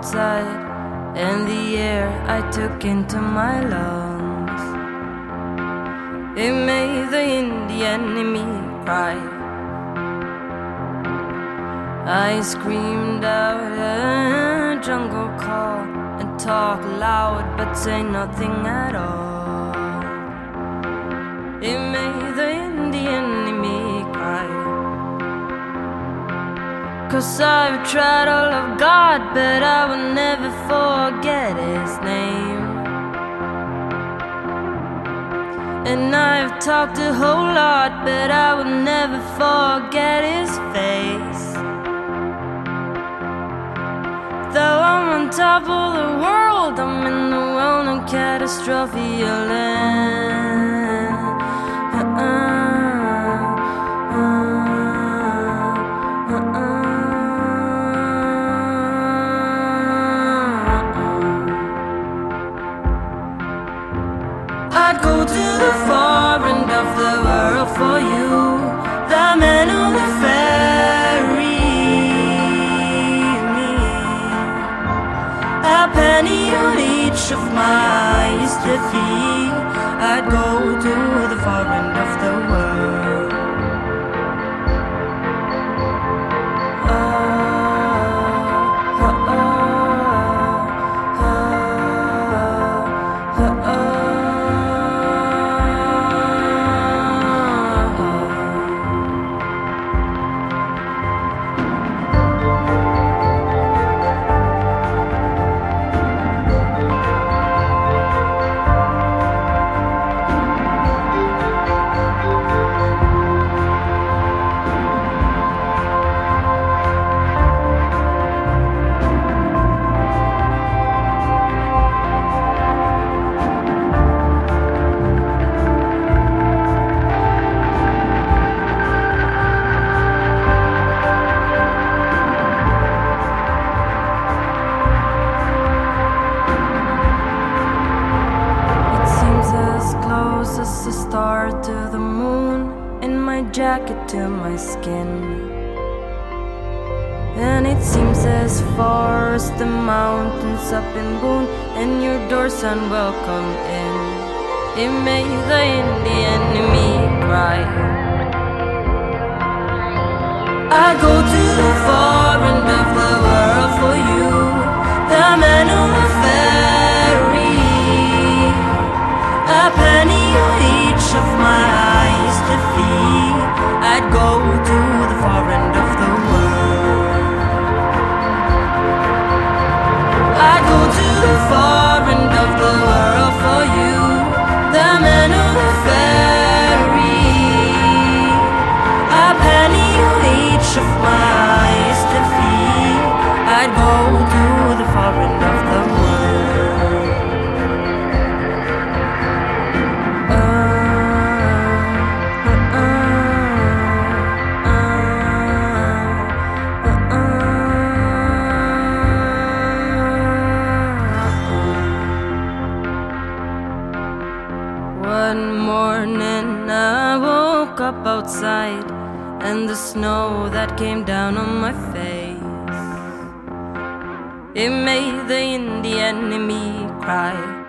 outside, and the air I took into my lungs, it made the Indian in me cry. I screamed out a jungle call and talk loud but say nothing at all. It made the Indian in me cry. 'Cause I've tried all of God, but I will never forget His name. And I've talked a whole lot, but I will never forget His face. Though I'm on top of the world, I'm in the well-known catastrophe land. I'd go to the far end of the world for you, the man on the ferry me. A penny on each of my eyes to feed. I'd go to the far end of the world. As a star to the moon, and my jacket to my skin. And it seems as far as the mountains up in Boone, and your door's unwelcome in. It made the Indian in me cry. I go to the far end of the world for you, the man on the ferry. A penny on each of my eyes to feed. I'd go to the far end of the world. I'd go to the far end of the world for you, the man on the ferry. A penny on each of my eyes to feed. I'd go to the far end of the world. One morning I woke up outside, and the snow that came down on my face, it made the Indian in me cry.